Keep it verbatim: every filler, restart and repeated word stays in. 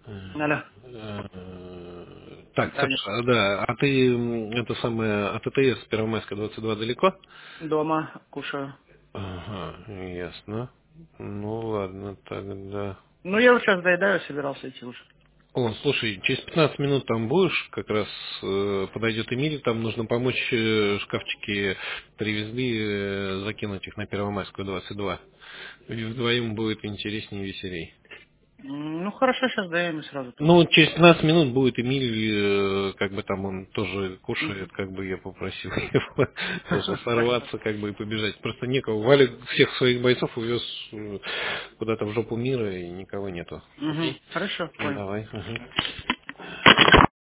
Алло. Э, Так, Да, нет. Саша, а, да, а ты м, это самое, от ТТС Первомайская двадцать два далеко? Дома кушаю. Ага, ясно. Ну ладно, тогда. Ну, я вот сейчас доедаю, собирался идти уже. О, слушай, через пятнадцать минут там будешь, как раз э, подойдет Эмиль, там нужно помочь, э, шкафчики привезли, э, закинуть их на Первомайскую двадцать два. И вдвоем будет интереснее и веселей. М, Ну, хорошо, сейчас доем и сразу Ну, туда. вот через пятнадцать минут будет Эмиль, э, как бы там он тоже кушает, Мгм. как бы я попросил его тоже Хорошо. сорваться, как бы и побежать. Просто некого. Валя всех своих бойцов увез э, куда-то в жопу мира, и никого нету. Угу. Окей? Хорошо, Ну, понял. давай. Ага.